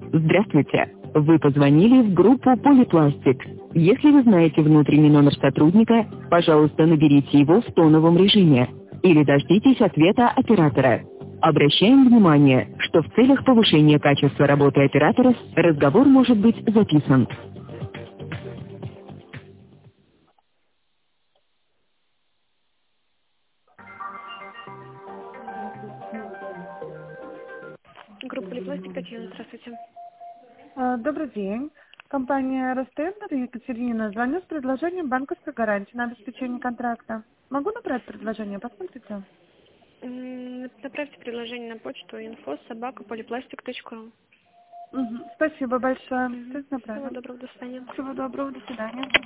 Здравствуйте. Вы позвонили в группу «Полипластик». Если вы знаете внутренний номер сотрудника, пожалуйста, наберите его в тоновом режиме или дождитесь ответа оператора. Обращаем внимание, что в целях повышения качества работы оператора разговор может быть записан. Группа Полипластик, Татьяна, здравствуйте. Добрый день. Компания Ростендер, Екатерина. Звоню с предложением банковской гарантии на обеспечение контракта. Могу набрать предложение? Посмотрите. Направьте предложение на почту info@polyplastic.ru. Спасибо большое. Сейчас Всего направим. доброго, до свидания. Всего доброго, до свидания.